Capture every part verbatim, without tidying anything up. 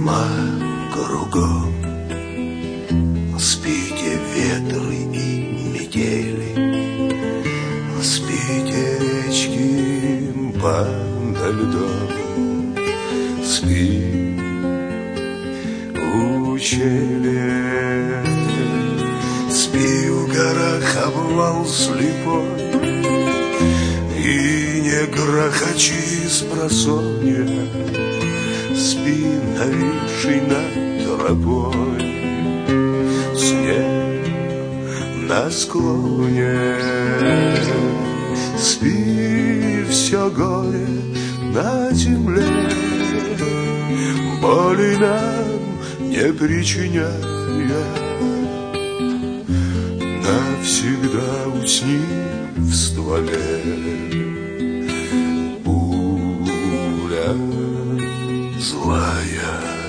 Зима кругом, спите ветры и метели, спите речки подо льдом, спи ущелье, спи в горах обвал слепой, и не грохочи с просонья, спи, нависший над тропой, снег на склоне, спи, все горе на земле, боли нам не причиняя, навсегда усни в стволе. Пуля злая.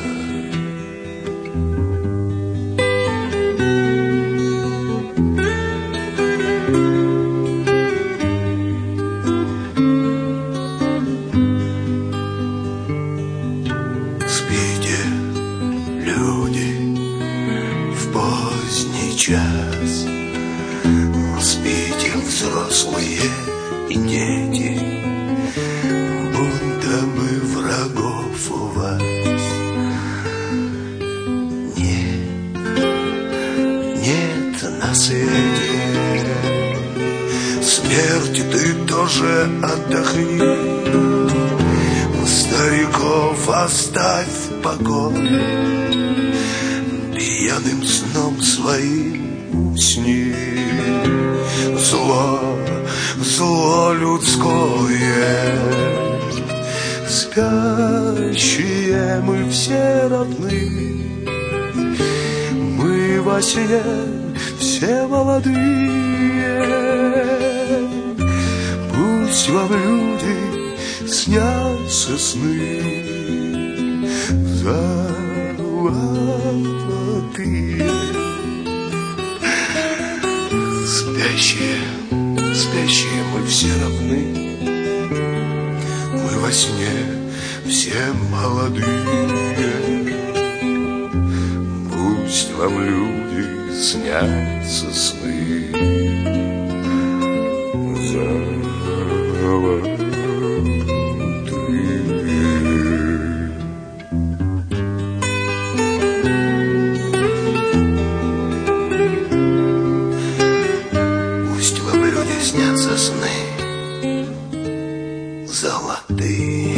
Спите, люди, в поздний час, спите, взрослые и дети, будто бы врагов у вас нет, нет на свете. Смерти, ты тоже отдохни, стариков оставь в покое, пьяным сном своим усни. Зло, зло людское, спящие мы все равны, мы во сне все молодые. Пусть вам, люди, снятся сны золотые. Спящие, спящие мы все равны, мы во сне все молодые. Пусть вам, люди, снятся сны золотые. Снятся сны золотые.